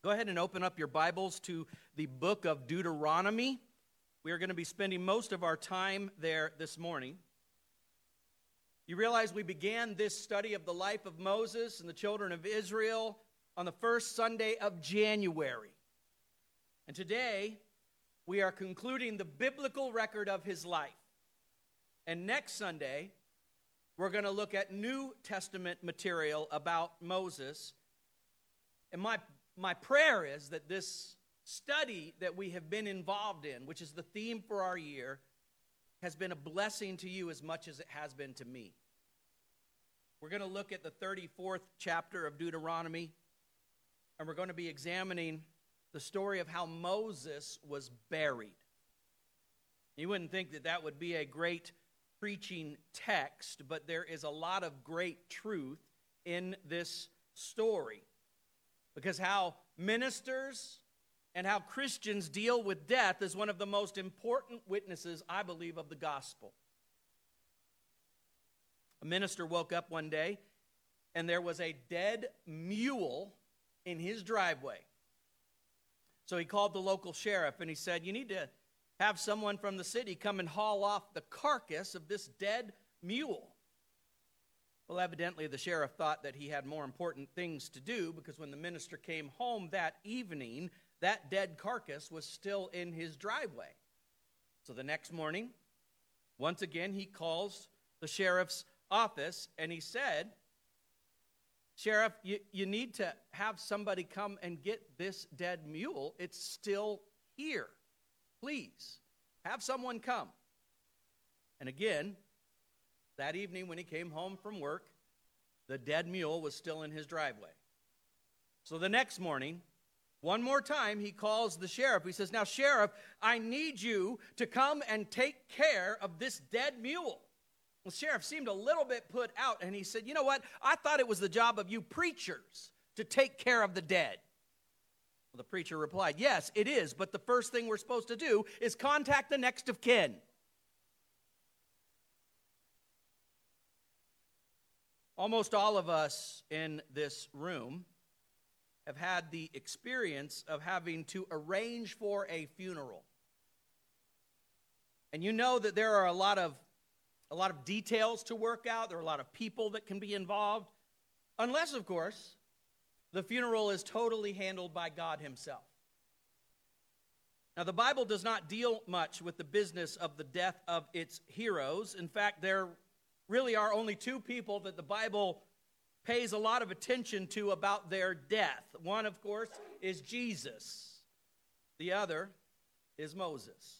Go ahead and open up your Bibles to the book of Deuteronomy. We are going to be spending most of our time there this morning. You realize we began this study of the life of Moses and the children of Israel on the first Sunday of January. And today, we are concluding the biblical record of his life. And next Sunday, we're going to look at New Testament material about Moses. And my prayer is that this study that we have been involved in, which is the theme for our year, has been a blessing to you as much as it has been to me. We're going to look at the 34th chapter of Deuteronomy, and we're going to be examining the story of how Moses was buried. You wouldn't think that that would be a great preaching text, but there is a lot of great truth in this story. Because how ministers and how Christians deal with death is one of the most important witnesses, I believe, of the gospel. A minister woke up one day, and there was a dead mule in his driveway. So he called the local sheriff, and he said, "You need to have someone from the city come and haul off the carcass of this dead mule." Well, evidently the sheriff thought that he had more important things to do, because when the minister came home that evening, that dead carcass was still in his driveway. So the next morning, once again, he calls the sheriff's office, and he said, "Sheriff, you need to have somebody come and get this dead mule. It's still here. Please, have someone come." And again, that evening when he came home from work, the dead mule was still in his driveway. So the next morning, one more time, he calls the sheriff. He says, "Now, Sheriff, I need you to come and take care of this dead mule." The sheriff seemed a little bit put out, and he said, "You know what? I thought it was the job of you preachers to take care of the dead." Well, the preacher replied, "Yes, it is, but the first thing we're supposed to do is contact the next of kin." Almost all of us in this room have had the experience of having to arrange for a funeral. And you know that there are a lot of details to work out. There are a lot of people that can be involved. Unless, of course, the funeral is totally handled by God himself. Now, the Bible does not deal much with the business of the death of its heroes. In fact, there really are only two people that the Bible pays a lot of attention to about their death. One, of course, is Jesus. The other is Moses.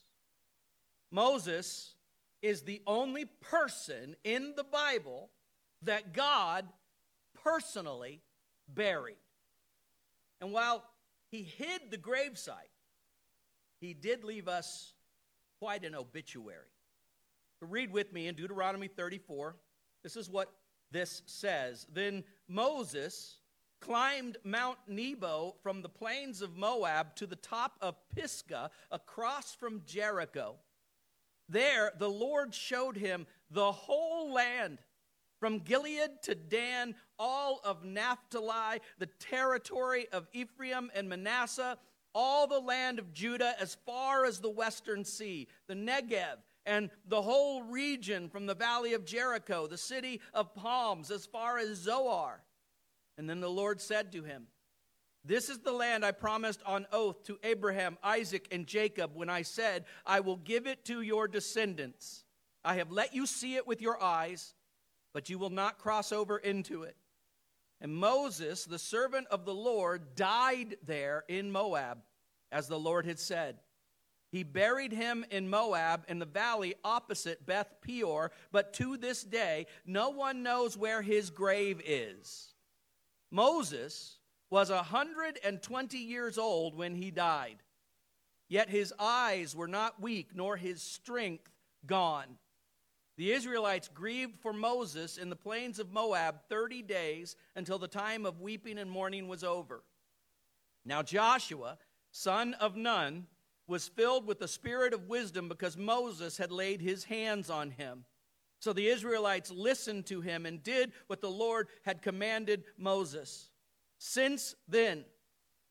Moses is the only person in the Bible that God personally buried. And while he hid the gravesite, he did leave us quite an obituary. Read with me in Deuteronomy 34. This is what this says. "Then Moses climbed Mount Nebo from the plains of Moab to the top of Pisgah across from Jericho. There the Lord showed him the whole land, from Gilead to Dan, all of Naphtali, the territory of Ephraim and Manasseh, all the land of Judah as far as the western sea, the Negev, and the whole region from the valley of Jericho, the city of palms, as far as Zoar. And then the Lord said to him, 'This is the land I promised on oath to Abraham, Isaac, and Jacob when I said, I will give it to your descendants. I have let you see it with your eyes, but you will not cross over into it.' And Moses, the servant of the Lord, died there in Moab, as the Lord had said. He buried him in Moab in the valley opposite Beth Peor, but to this day no one knows where his grave is. Moses was 120 years old when he died, yet his eyes were not weak, nor his strength gone. The Israelites grieved for Moses in the plains of Moab 30 days until the time of weeping and mourning was over. Now Joshua, son of Nun, was filled with the spirit of wisdom because Moses had laid his hands on him. So the Israelites listened to him and did what the Lord had commanded Moses. Since then,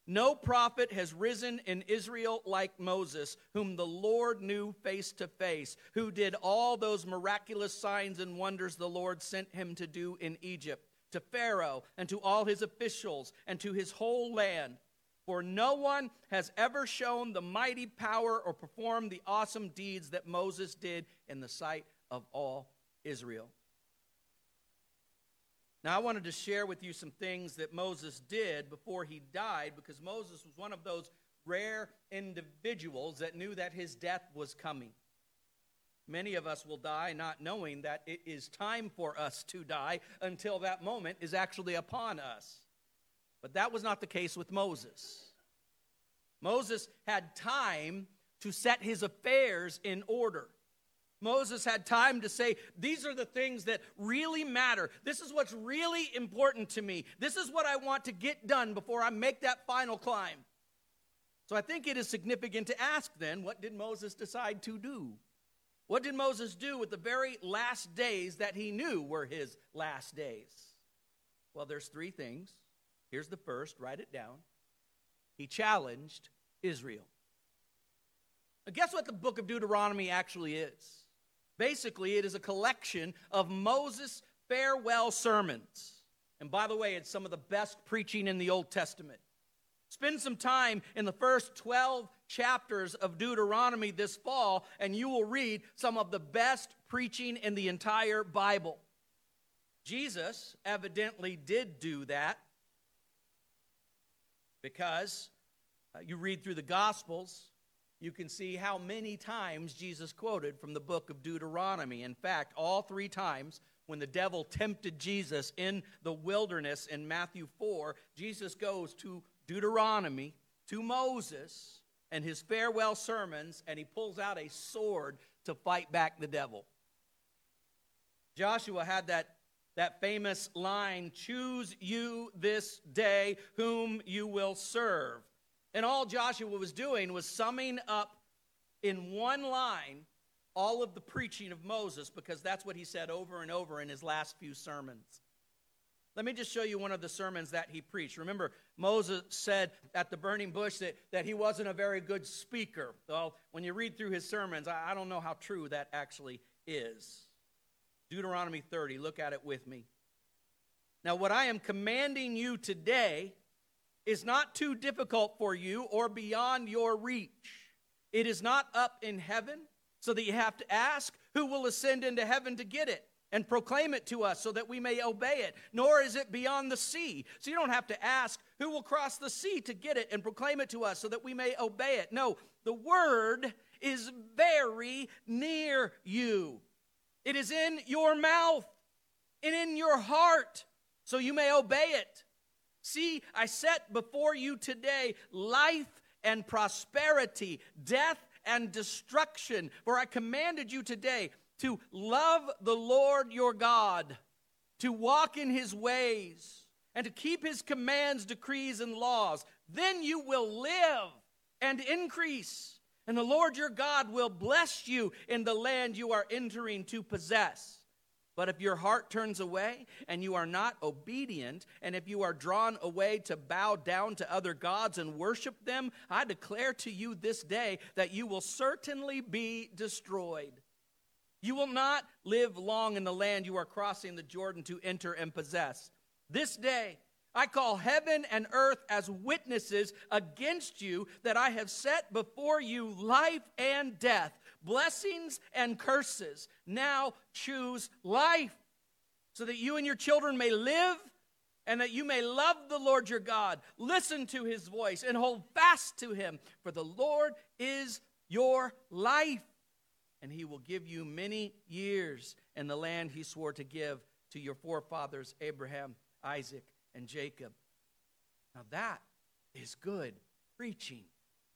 No prophet has risen in Israel like Moses, whom the Lord knew face to face, who did all those miraculous signs and wonders the Lord sent him to do in Egypt, to Pharaoh and to all his officials and to his whole land. For no one has ever shown the mighty power or performed the awesome deeds that Moses did in the sight of all Israel. Now, I wanted to share with you some things that Moses did before he died, because Moses was one of those rare individuals that knew that his death was coming. Many of us will die not knowing that it is time for us to die until that moment is actually upon us. But that was not the case with Moses. Moses had time to set his affairs in order. Moses had time to say, these are the things that really matter. This is what's really important to me. This is what I want to get done before I make that final climb. So I think it is significant to ask then, what did Moses decide to do? What did Moses do with the very last days that he knew were his last days? Well, there's three things. Here's the first, write it down. He challenged Israel. Now, guess what the book of Deuteronomy actually is? Basically, it is a collection of Moses' farewell sermons. And by the way, it's some of the best preaching in the Old Testament. Spend some time in the first 12 chapters of Deuteronomy this fall, and you will read some of the best preaching in the entire Bible. Jesus evidently did do that, because you read through the Gospels, you can see how many times Jesus quoted from the book of Deuteronomy. In fact, all three times when the devil tempted Jesus in the wilderness in Matthew 4, Jesus goes to Deuteronomy, to Moses, and his farewell sermons, and he pulls out a sword to fight back the devil. Joshua had that famous line, choose you this day whom you will serve. And all Joshua was doing was summing up in one line all of the preaching of Moses, because that's what he said over and over in his last few sermons. Let me just show you one of the sermons that he preached. Remember, Moses said at the burning bush that he wasn't a very good speaker. Well, when you read through his sermons, I don't know how true that actually is. Deuteronomy 30, look at it with me. Now, what I am commanding you today is not too difficult for you or beyond your reach. It is not up in heaven, so that you have to ask, who will ascend into heaven to get it and proclaim it to us so that we may obey it? Nor is it beyond the sea. So you don't have to ask, who will cross the sea to get it and proclaim it to us so that we may obey it? No, the word is very near you. It is in your mouth and in your heart, so you may obey it. See, I set before you today life and prosperity, death and destruction. For I commanded you today to love the Lord your God, to walk in his ways, and to keep his commands, decrees, and laws. Then you will live and increase, and the Lord your God will bless you in the land you are entering to possess. But if your heart turns away and you are not obedient, and if you are drawn away to bow down to other gods and worship them, I declare to you this day that you will certainly be destroyed. You will not live long in the land you are crossing the Jordan to enter and possess. This day I call heaven and earth as witnesses against you that I have set before you life and death, blessings and curses. Now choose life, so that you and your children may live, and that you may love the Lord your God. Listen to his voice and hold fast to him, for the Lord is your life, and he will give you many years in the land he swore to give to your forefathers Abraham, Isaac, and Jacob. Now that is good preaching.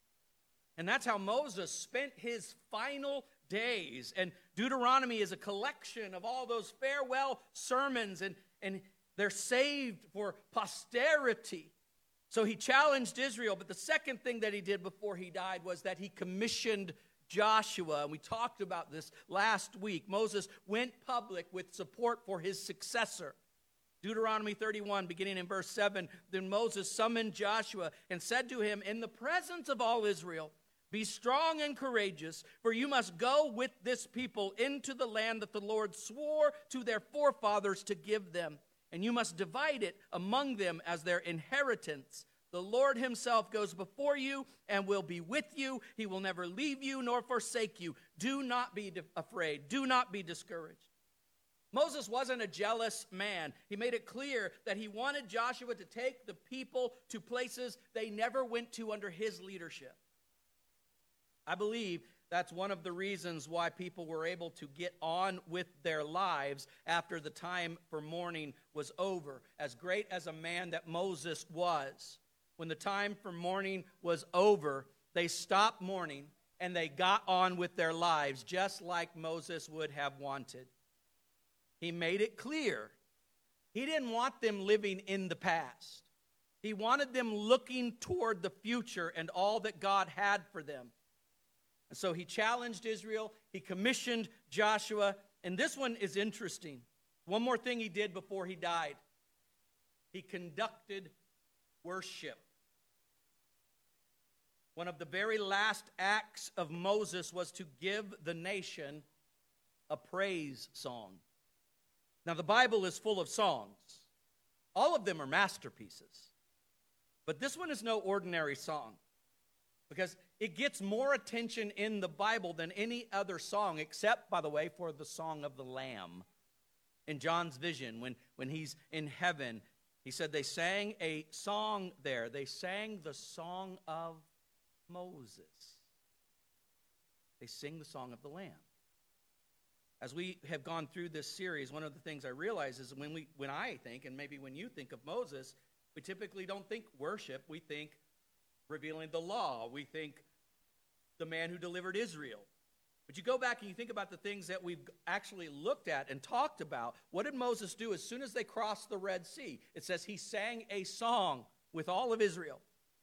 And that's how Moses spent his final days. And Deuteronomy is a collection of all those farewell sermons, and they're saved for posterity. So he challenged Israel. But the second thing that he did before he died was that he commissioned Joshua. And we talked about this last week. Moses went public with support for his successor. Deuteronomy 31, beginning in verse 7, then Moses summoned Joshua and said to him, in the presence of all Israel, be strong and courageous, for you must go with this people into the land that the Lord swore to their forefathers to give them, and you must divide it among them as their inheritance. The Lord himself goes before you and will be with you. He will never leave you nor forsake you. Do not be afraid. Do not be discouraged. Moses wasn't a jealous man. He made it clear that he wanted Joshua to take the people to places they never went to under his leadership. I believe that's one of the reasons why people were able to get on with their lives after the time for mourning was over. As great as a man that Moses was, when the time for mourning was over, they stopped mourning and they got on with their lives just like Moses would have wanted. He made it clear. He didn't want them living in the past. He wanted them looking toward the future and all that God had for them. And so he challenged Israel. He commissioned Joshua. And this one is interesting. One more thing he did before he died. He conducted worship. One of the very last acts of Moses was to give the nation a praise song. Now, the Bible is full of songs. All of them are masterpieces. But this one is no ordinary song, because it gets more attention in the Bible than any other song, except, by the way, for the song of the Lamb. In John's vision, when he's in heaven, he said they sang a song there. They sang the song of Moses. They sing the song of the Lamb. As we have gone through this series, one of the things I realize is when I think, and maybe when you think of Moses, we typically don't think worship. We think revealing the law. We think the man who delivered Israel. But you go back and you think about the things that we've actually looked at and talked about. What did Moses do as soon as they crossed the Red Sea? It says he sang a song with all of Israel.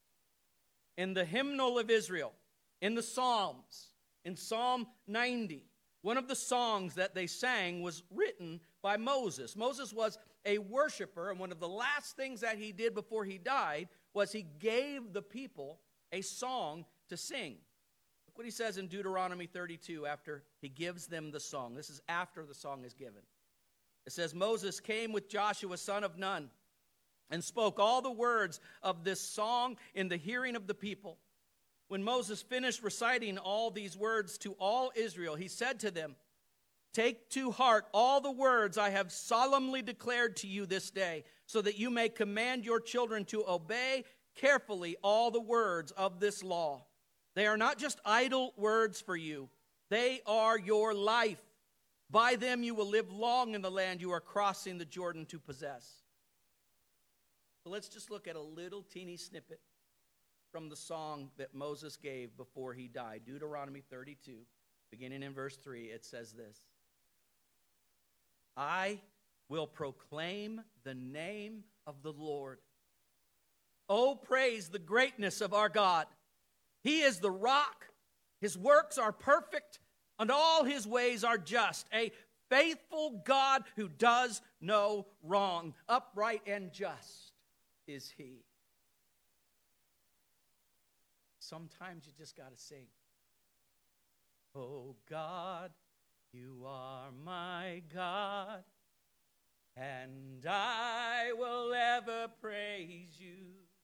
In the hymnal of Israel, in the Psalms, in Psalm 90, one of the songs that they sang was written by Moses. Moses was a worshiper, and one of the last things that he did before he died was he gave the people a song to sing. Look what he says in Deuteronomy 32 after he gives them the song. This is after the song is given. It says, Moses came with Joshua, son of Nun, and spoke all the words of this song in the hearing of the people. When Moses finished reciting all these words to all Israel, he said to them, take to heart all the words I have solemnly declared to you this day, so that you may command your children to obey carefully all the words of this law. They are not just idle words for you. They are your life. By them you will live long in the land you are crossing the Jordan to possess. So let's just look at a little teeny snippet from the song that Moses gave before he died. Deuteronomy 32, beginning in verse 3, it says this. I will proclaim the name of the Lord. Oh, praise the greatness of our God. He is the rock. His works are perfect, and all his ways are just. A faithful God who does no wrong. Upright and just is he. Sometimes you just got to sing. Oh God, you are my God, and I will ever praise you.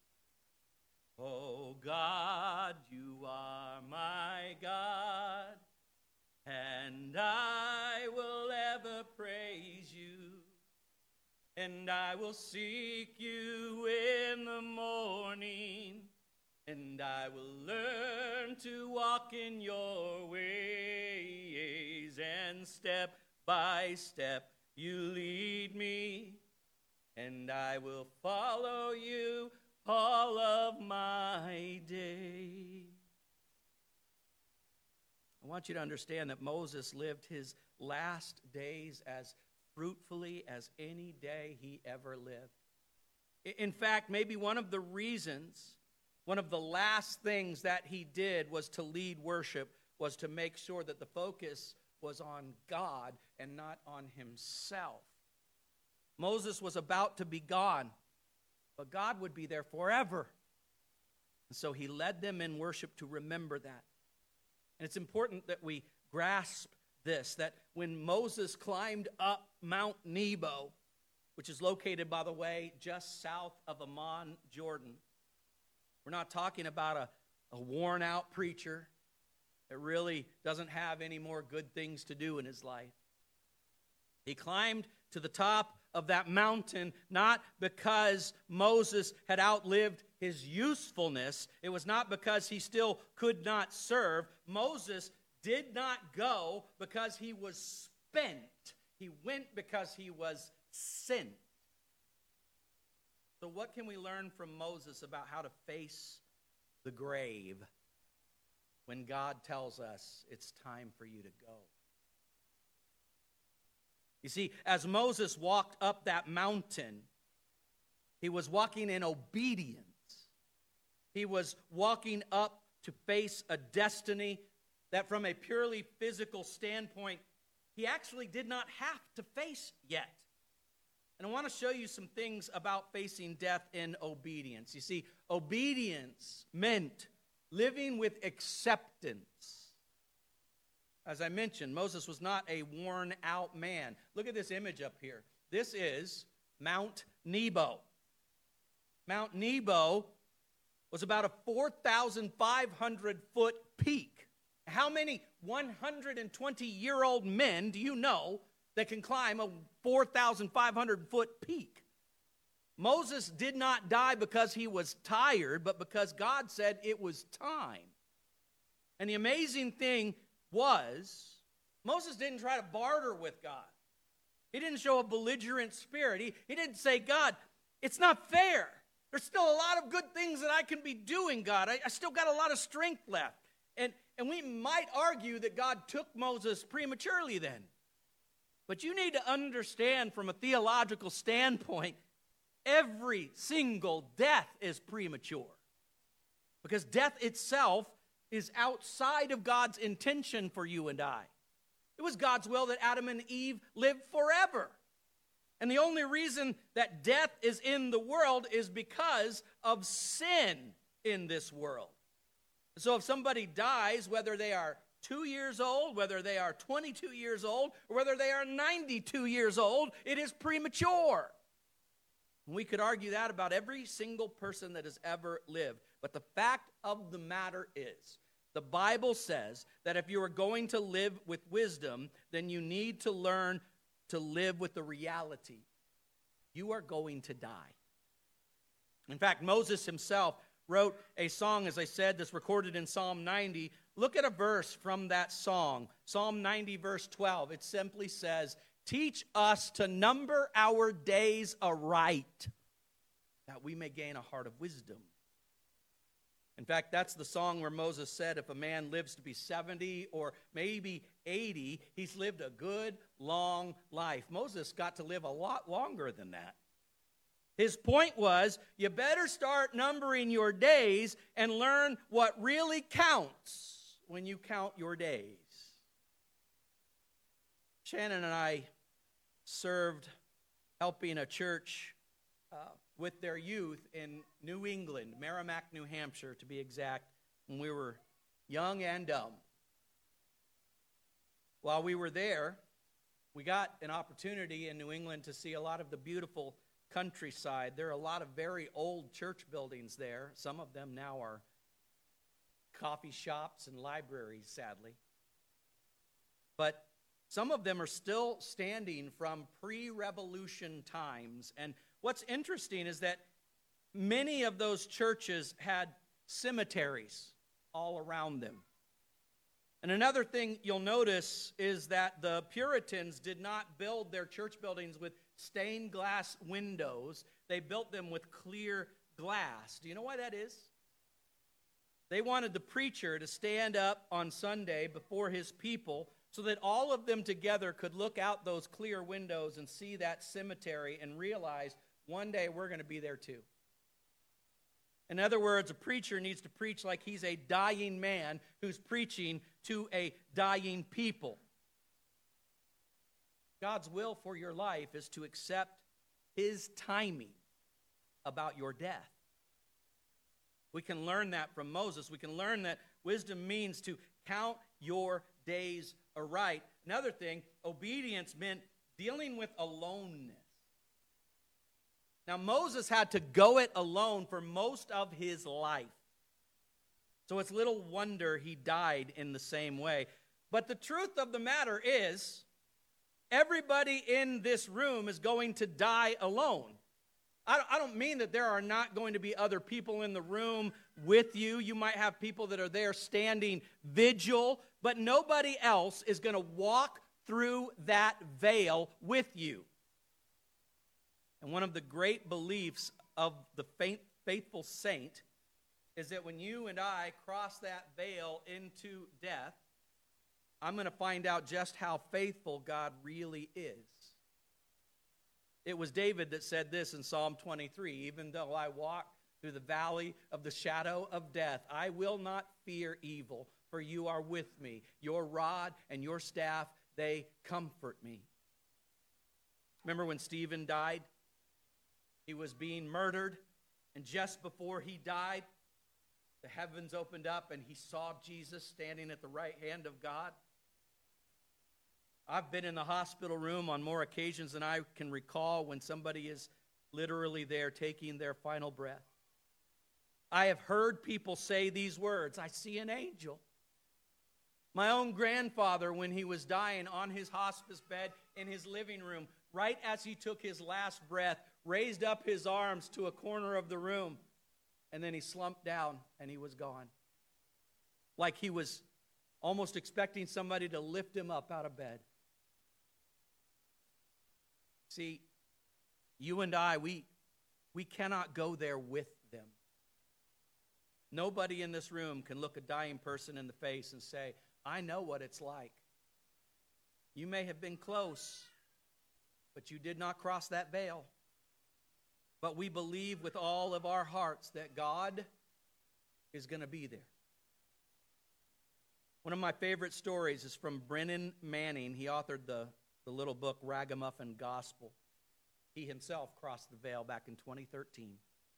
Oh God, you are my God, and I will ever praise you. And I will seek you in the morning, and I will learn to walk in your ways, and step by step you lead me, and I will follow you all of my day. I want you to understand that Moses lived his last days as fruitfully as any day he ever lived. In fact, maybe one of the reasons, one of the last things that he did was to lead worship, was to make sure that the focus was on God and not on himself. Moses was about to be gone, but God would be there forever. And so he led them in worship to remember that. And it's important that we grasp this, that when Moses climbed up Mount Nebo, which is located, by the way, just south of Amman, Jordan, we're not talking about a worn-out preacher that really doesn't have any more good things to do in his life. He climbed to the top of that mountain not because Moses had outlived his usefulness. It was not because he still could not serve. Moses did not go because he was spent. He went because he was sent. So what can we learn from Moses about how to face the grave when God tells us it's time for you to go? You see, as Moses walked up that mountain, he was walking in obedience. He was walking up to face a destiny that from a purely physical standpoint, he actually did not have to face yet. And I want to show you some things about facing death in obedience. You see, obedience meant living with acceptance. As I mentioned, Moses was not a worn-out man. Look at this image up here. This is Mount Nebo. Mount Nebo was about a 4,500-foot peak. How many 120-year-old men do you know that can climb a 4,500-foot peak? Moses did not die because he was tired, but because God said it was time. And the amazing thing was, Moses didn't try to barter with God. He didn't show a belligerent spirit. He didn't say, God, it's not fair. There's still a lot of good things that I can be doing, God. I still got a lot of strength left. And we might argue that God took Moses prematurely then. But you need to understand from a theological standpoint, every single death is premature. Because death itself is outside of God's intention for you and I. It was God's will that Adam and Eve live forever. And the only reason that death is in the world is because of sin in this world. So if somebody dies, whether they are 2 years old, whether they are 22 years old, or whether they are 92 years old, it is premature. And we could argue that about every single person that has ever lived. But the fact of the matter is, the Bible says that if you are going to live with wisdom, then you need to learn to live with the reality. You are going to die. In fact, Moses himself wrote a song, as I said, that's recorded in Psalm 90. Look at a verse from that song, Psalm 90, verse 12. It simply says, "Teach us to number our days aright, that we may gain a heart of wisdom." In fact, that's the song where Moses said if a man lives to be 70 or maybe 80, he's lived a good, long life. Moses got to live a lot longer than that. His point was, you better start numbering your days and learn what really counts when you count your days. Shannon and I served helping a church with their youth in New England, Merrimack, New Hampshire, to be exact, when we were young and dumb. While we were there, we got an opportunity in New England to see a lot of the beautiful countryside. There are a lot of very old church buildings there. Some of them now are coffee shops and libraries, sadly. But some of them are still standing from pre-revolution times. And what's interesting is that many of those churches had cemeteries all around them. And another thing you'll notice is that the Puritans did not build their church buildings with stained glass windows. They built them with clear glass. Do you know why that is? They wanted the preacher to stand up on Sunday before his people so that all of them together could look out those clear windows and see that cemetery and realize one day we're going to be there too. In other words, a preacher needs to preach like he's a dying man who's preaching to a dying people. God's will for your life is to accept his timing about your death. We can learn that from Moses. We can learn that wisdom means to count your days aright. Another thing, obedience meant dealing with aloneness. Now, Moses had to go it alone for most of his life. So it's little wonder he died in the same way. But the truth of the matter is, everybody in this room is going to die alone. I don't mean that there are not going to be other people in the room with you. You might have people that are there standing vigil, but nobody else is going to walk through that veil with you. And one of the great beliefs of the faithful saint is that when you and I cross that veil into death, I'm going to find out just how faithful God really is. It was David that said this in Psalm 23, even though I walk through the valley of the shadow of death, I will not fear evil, for you are with me. Your rod and your staff, they comfort me. Remember when Stephen died? He was being murdered, and just before he died, the heavens opened up and he saw Jesus standing at the right hand of God. I've been in the hospital room on more occasions than I can recall when somebody is literally there taking their final breath. I have heard people say these words, I see an angel. My own grandfather, when he was dying on his hospice bed in his living room, right as he took his last breath, raised up his arms to a corner of the room, and then he slumped down and he was gone. Like he was almost expecting somebody to lift him up out of bed. See, you and I, we cannot go there with them. Nobody in this room can look a dying person in the face and say, I know what it's like. You may have been close, but you did not cross that veil. But we believe with all of our hearts that God is going to be there. One of my favorite stories is from Brennan Manning. He authored the little book, Ragamuffin Gospel. He himself crossed the veil back in 2013.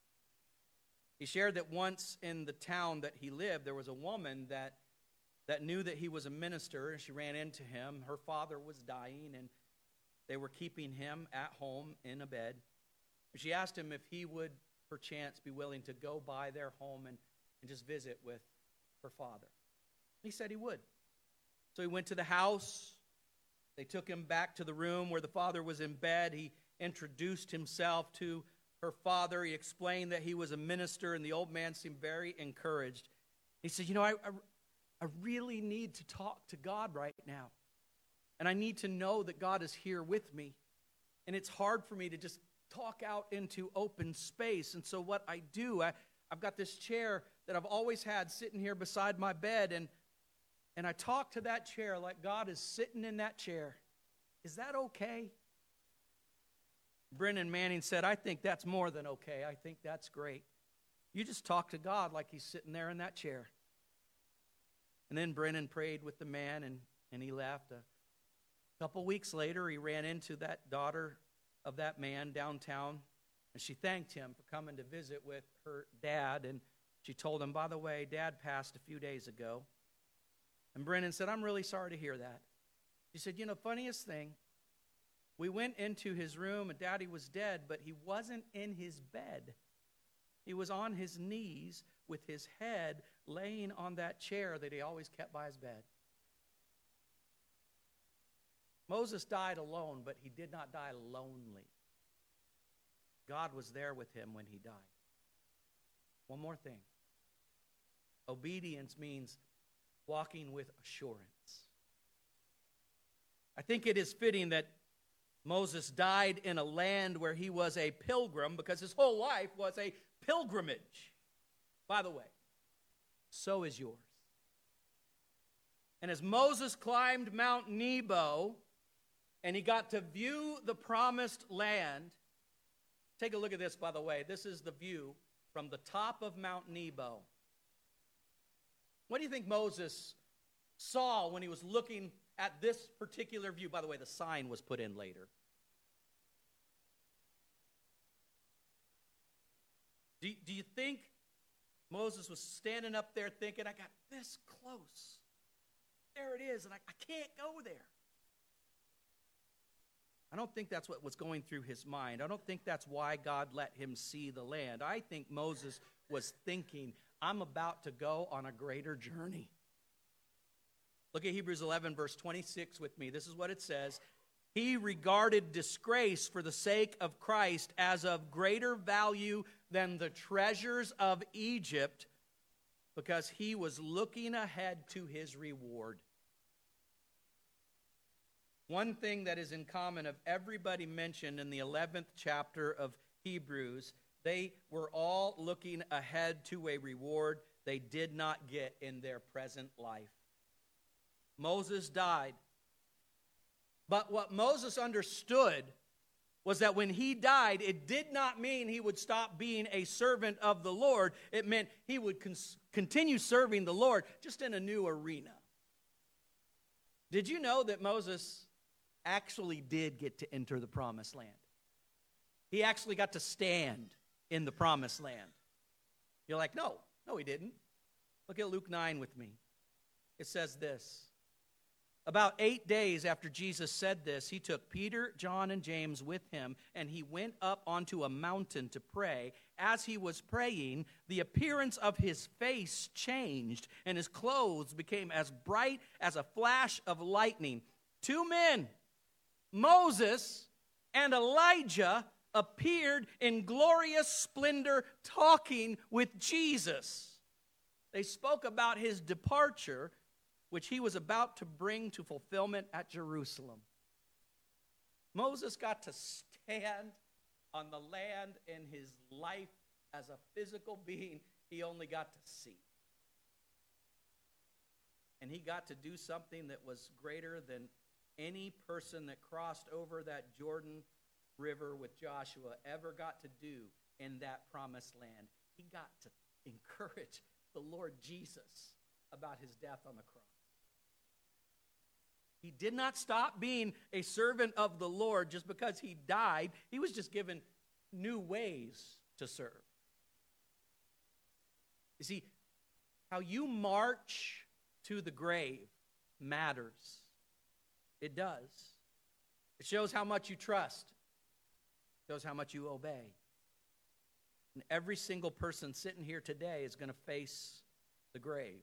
He shared that once in the town that he lived, there was a woman that knew that he was a minister, and she ran into him. Her father was dying, and they were keeping him at home in a bed. She asked him if he would, perchance, be willing to go by their home and just visit with her father. He said he would. So he went to the house. They took him back to the room where the father was in bed. He introduced himself to her father. He explained that he was a minister, and the old man seemed very encouraged. He said, I really need to talk to God right now. And I need to know that God is here with me. And it's hard for me to just talk out into open space. And so what I do, I've got this chair that I've always had sitting here beside my bed, and I talk to that chair like God is sitting in that chair. Is that okay? Brennan Manning said, I think that's more than okay. I think that's great. You just talk to God like he's sitting there in that chair. And then Brennan prayed with the man, and he left. A couple weeks later, he ran into that daughter of that man downtown, and she thanked him for coming to visit with her dad. And she told him, by the way, Dad passed a few days ago. And Brennan said, I'm really sorry to hear that. She said, funniest thing, we went into his room and Daddy was dead, but he wasn't in his bed. He was on his knees with his head laying on that chair that he always kept by his bed. Moses died alone, but he did not die lonely. God was there with him when he died. One more thing. Obedience means walking with assurance. I think it is fitting that Moses died in a land where he was a pilgrim, because his whole life was a pilgrimage. By the way, so is yours. And as Moses climbed Mount Nebo and he got to view the promised land, take a look at this, by the way. This is the view from the top of Mount Nebo. What do you think Moses saw when he was looking at this particular view? By the way, the sign was put in later. Do you think Moses was standing up there thinking, I got this close. There it is, and I can't go there. I don't think that's what was going through his mind. I don't think that's why God let him see the land. I think Moses was thinking, I'm about to go on a greater journey. Look at Hebrews 11, verse 26 with me. This is what it says. He regarded disgrace for the sake of Christ as of greater value than the treasures of Egypt, because he was looking ahead to his reward. One thing that is in common of everybody mentioned in the 11th chapter of Hebrews, they were all looking ahead to a reward they did not get in their present life. Moses died. But what Moses understood was that when he died, it did not mean he would stop being a servant of the Lord. It meant he would continue serving the Lord, just in a new arena. Did you know that Moses actually did get to enter the promised land? He actually got to stand in the promised land. You're like, no, he didn't. Look at Luke 9 with me. It says this. About 8 days after Jesus said this, he took Peter, John, and James with him, and he went up onto a mountain to pray. As he was praying, the appearance of his face changed, and his clothes became as bright as a flash of lightning. 2 men, Moses and Elijah, appeared in glorious splendor talking with Jesus. They spoke about his departure, which he was about to bring to fulfillment at Jerusalem. Moses got to stand on the land in his life as a physical being he only got to see. And he got to do something that was greater than any person that crossed over that Jordan River with Joshua ever got to do in that promised land. He got to encourage the Lord Jesus about his death on the cross. He did not stop being a servant of the Lord just because he died. He was just given new ways to serve. You see, how you march to the grave matters. It does. It shows how much you trust. It shows how much you obey. And every single person sitting here today is going to face the grave.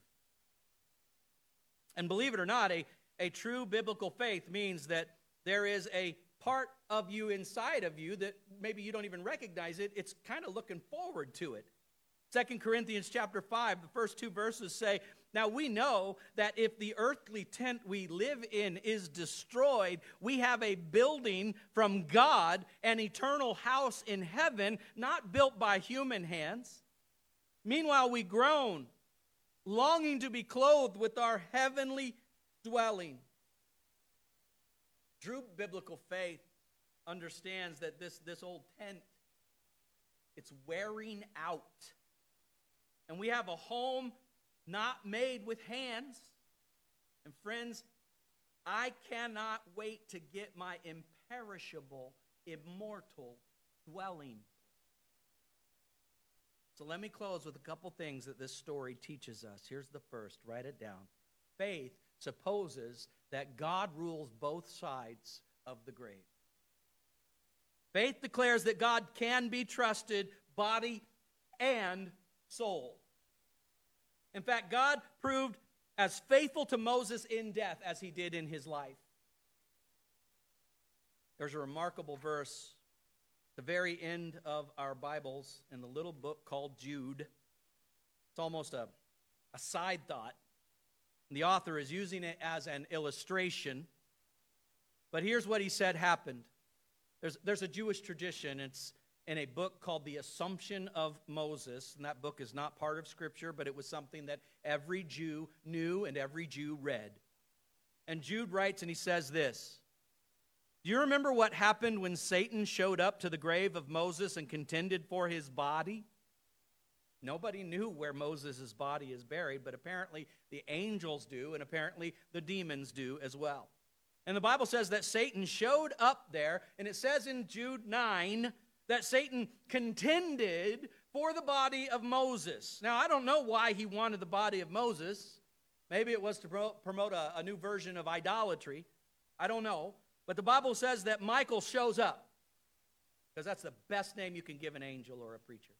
And believe it or not, a true biblical faith means that there is a part of you inside of you that maybe you don't even recognize it. It's kind of looking forward to it. 2 Corinthians chapter 5, the first 2 verses say, now we know that if the earthly tent we live in is destroyed, we have a building from God, an eternal house in heaven, not built by human hands. Meanwhile, we groan, longing to be clothed with our heavenly dwelling. True biblical faith understands that this old tent, it's wearing out. And we have a home not made with hands. And friends, I cannot wait to get my imperishable, immortal dwelling. So let me close with a couple things that this story teaches us. Here's the first. Write it down. Faith supposes that God rules both sides of the grave. Faith declares that God can be trusted, body and soul. In fact, God proved as faithful to Moses in death as he did in his life. There's a remarkable verse at the very end of our Bibles in the little book called Jude. It's almost a side thought. The author is using it as an illustration. But here's what he said happened. There's a Jewish tradition. It's in a book called The Assumption of Moses. And that book is not part of Scripture, but it was something that every Jew knew and every Jew read. And Jude writes, and he says this. Do you remember what happened when Satan showed up to the grave of Moses and contended for his body? Nobody knew where Moses' body is buried, but apparently the angels do, and apparently the demons do as well. And the Bible says that Satan showed up there, and it says in Jude 9 that Satan contended for the body of Moses. Now, I don't know why he wanted the body of Moses. Maybe it was to promote a new version of idolatry. I don't know. But the Bible says that Michael shows up, because that's the best name you can give an angel or a preacher.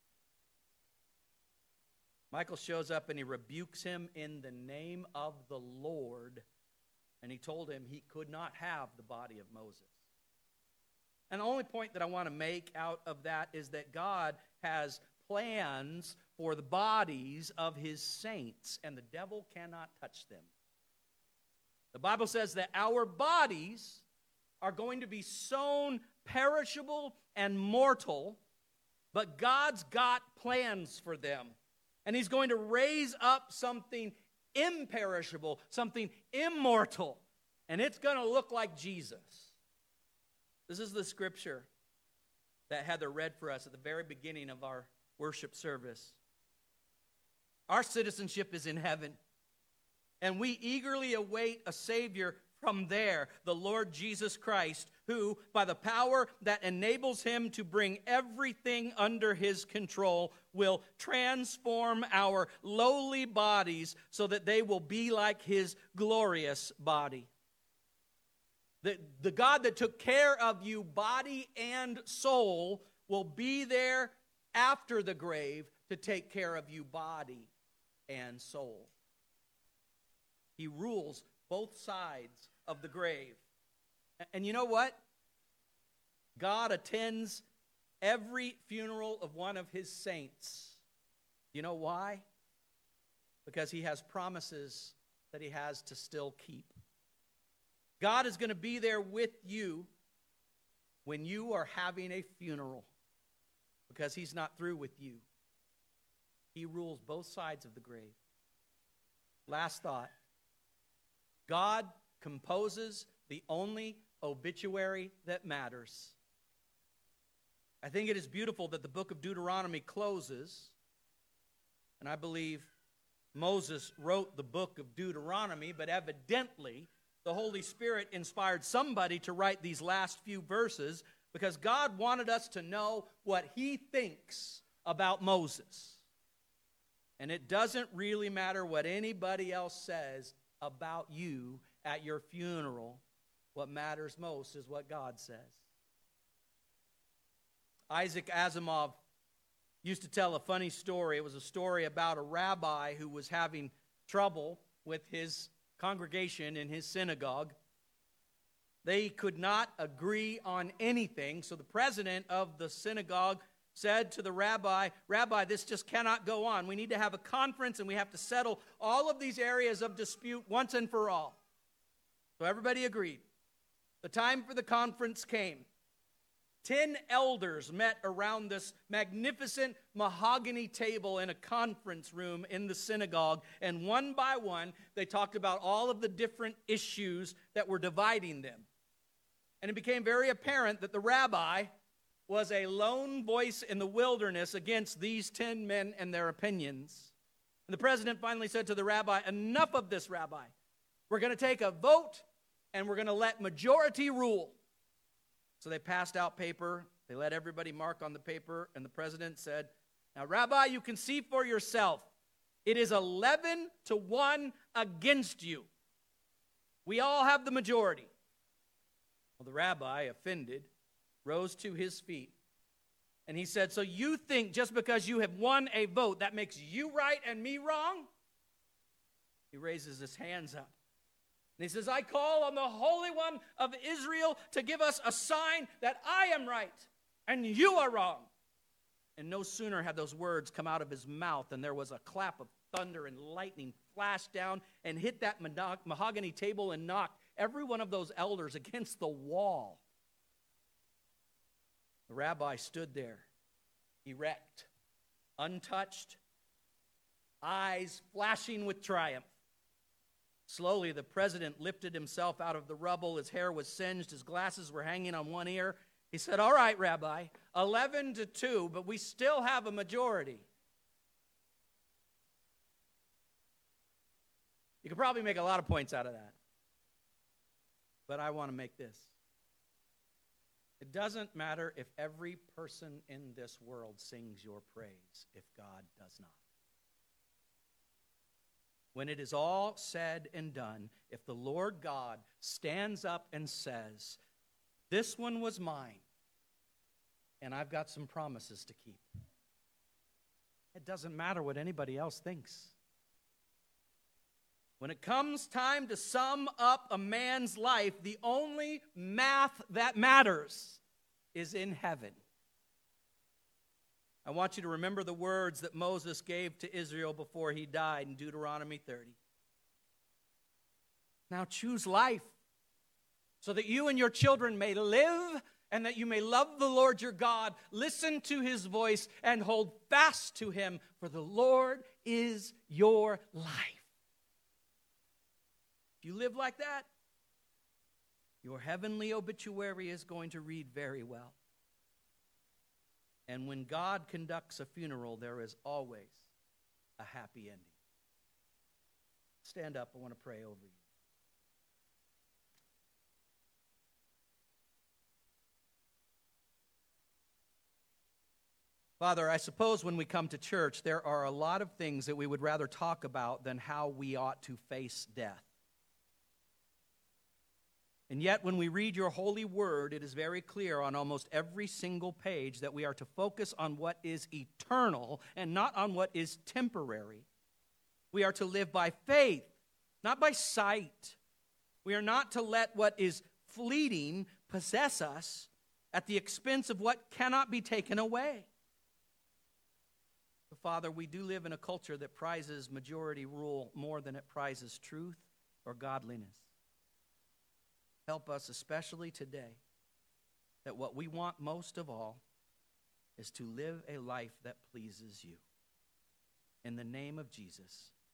Michael shows up and he rebukes him in the name of the Lord, and he told him he could not have the body of Moses. And the only point that I want to make out of that is that God has plans for the bodies of his saints, and the devil cannot touch them. The Bible says that our bodies are going to be sown perishable and mortal, but God's got plans for them. And he's going to raise up something imperishable, something immortal, and it's going to look like Jesus. This is the scripture that Heather read for us at the very beginning of our worship service. Our citizenship is in heaven, and we eagerly await a Savior from there, the Lord Jesus Christ, who, by the power that enables him to bring everything under his control, will transform our lowly bodies so that they will be like his glorious body. The God that took care of you, body and soul, will be there after the grave to take care of you, body and soul. He rules both sides of the grave. And you know what? God attends every funeral of one of his saints. You know why? Because he has promises that he has to still keep. God is going to be there with you when you are having a funeral, because he's not through with you. He rules both sides of the grave. Last thought. God composes the only obituary that matters. I think it is beautiful that the book of Deuteronomy closes, and I believe Moses wrote the book of Deuteronomy, but evidently the Holy Spirit inspired somebody to write these last few verses because God wanted us to know what he thinks about Moses. And it doesn't really matter what anybody else says about you at your funeral. What matters most is what God says. Isaac Asimov used to tell a funny story. It was a story about a rabbi who was having trouble with his congregation in his synagogue. They could not agree on anything, so the president of the synagogue said to the rabbi, "Rabbi, this just cannot go on. We need to have a conference and we have to settle all of these areas of dispute once and for all." So everybody agreed. The time for the conference came. 10 elders met around this magnificent mahogany table in a conference room in the synagogue, and one by one, they talked about all of the different issues that were dividing them. And it became very apparent that the rabbi was a lone voice in the wilderness against these 10 men and their opinions. And the president finally said to the rabbi, "Enough of this, Rabbi. We're going to take a vote, and we're going to let majority rule." So they passed out paper. They let everybody mark on the paper, and the president said, "Now, Rabbi, you can see for yourself. It is 11-1 against you. We all have the majority." Well, the rabbi, offended, rose to his feet, and he said, "So you think just because you have won a vote, that makes you right and me wrong?" He raises his hands up. And he says, "I call on the Holy One of Israel to give us a sign that I am right and you are wrong." And no sooner had those words come out of his mouth than there was a clap of thunder and lightning flashed down and hit that mahogany table and knocked every one of those elders against the wall. The rabbi stood there, erect, untouched, eyes flashing with triumph. Slowly, the president lifted himself out of the rubble. His hair was singed. His glasses were hanging on one ear. He said, "All right, Rabbi, 11-2, but we still have a majority." You could probably make a lot of points out of that. But I want to make this. It doesn't matter if every person in this world sings your praise if God does not. When it is all said and done, if the Lord God stands up and says, "This one was mine, and I've got some promises to keep," it doesn't matter what anybody else thinks. When it comes time to sum up a man's life, the only math that matters is in heaven. I want you to remember the words that Moses gave to Israel before he died in Deuteronomy 30. Now choose life so that you and your children may live and that you may love the Lord your God, listen to his voice, and hold fast to him, for the Lord is your life. If you live like that, your heavenly obituary is going to read very well. And when God conducts a funeral, there is always a happy ending. Stand up. I want to pray over you. Father, I suppose when we come to church, there are a lot of things that we would rather talk about than how we ought to face death. And yet, when we read your holy word, it is very clear on almost every single page that we are to focus on what is eternal and not on what is temporary. We are to live by faith, not by sight. We are not to let what is fleeting possess us at the expense of what cannot be taken away. Father, we do live in a culture that prizes majority rule more than it prizes truth or godliness. Help us, especially today, that what we want most of all is to live a life that pleases you. In the name of Jesus,